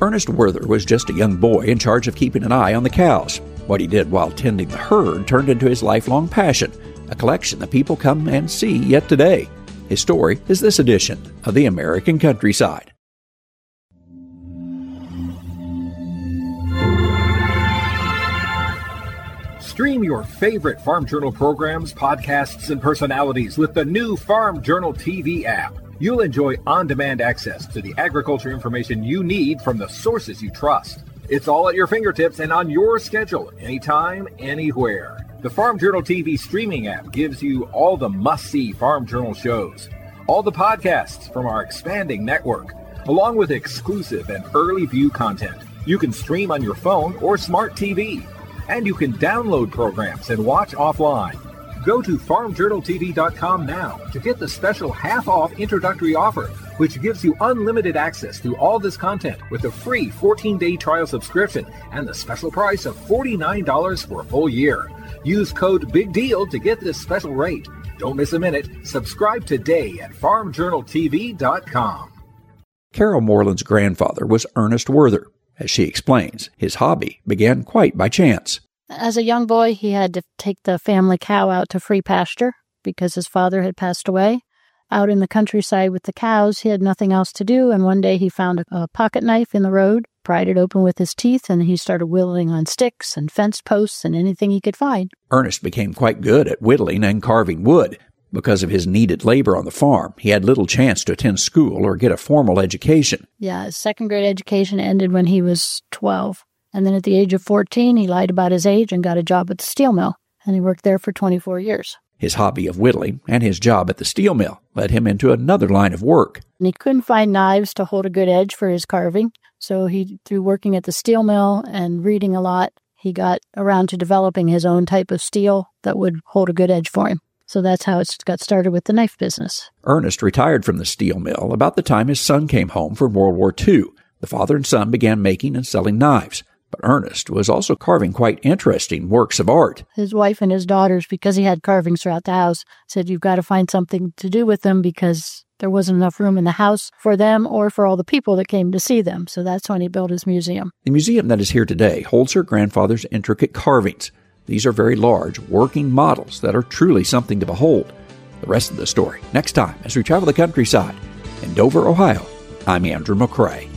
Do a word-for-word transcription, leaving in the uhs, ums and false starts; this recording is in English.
Ernest Werther was just a young boy in charge of keeping an eye on the cows. What he did while tending the herd turned into his lifelong passion, a collection that people come and see yet today. His story is this edition of The American Countryside. Stream your favorite Farm Journal programs, podcasts, and personalities with the new Farm Journal T V app. You'll enjoy on-demand access to the agriculture information you need from the sources you trust. It's all at your fingertips and on your schedule, anytime, anywhere. The Farm Journal T V streaming app gives you all the must-see Farm Journal shows, all the podcasts from our expanding network, along with exclusive and early view content. You can stream on your phone or smart T V. And you can download programs and watch offline. Go to farm journal t v dot com now to get the special half-off introductory offer, which gives you unlimited access to all this content with a free fourteen-day trial subscription and the special price of forty-nine dollars for a full year. Use code BIGDEAL to get this special rate. Don't miss a minute. Subscribe today at farm journal t v dot com. Carol Moreland's grandfather was Ernest Werther. As she explains, his hobby began quite by chance. As a young boy, he had to take the family cow out to free pasture because his father had passed away. Out in the countryside with the cows, he had nothing else to do, and one day he found a, a pocket knife in the road, pried it open with his teeth, and he started whittling on sticks and fence posts and anything he could find. Ernest became quite good at whittling and carving wood. Because of his needed labor on the farm, he had little chance to attend school or get a formal education. Yeah, his second grade education ended when he was twelve. And then at the age of fourteen, he lied about his age and got a job at the steel mill. And he worked there for twenty-four years. His hobby of whittling and his job at the steel mill led him into another line of work. And he couldn't find knives to hold a good edge for his carving. So he, through working at the steel mill and reading a lot, he got around to developing his own type of steel that would hold a good edge for him. So that's how it got started with the knife business. Ernest retired from the steel mill about the time his son came home from World War Two. The father and son began making and selling knives. But Ernest was also carving quite interesting works of art. His wife and his daughters, because he had carvings throughout the house, said you've got to find something to do with them because there wasn't enough room in the house for them or for all the people that came to see them. So that's when he built his museum. The museum that is here today holds her grandfather's intricate carvings. These are very large, working models that are truly something to behold. The rest of the story next time as we travel the countryside. In Dover, Ohio, I'm Andrew McCrae.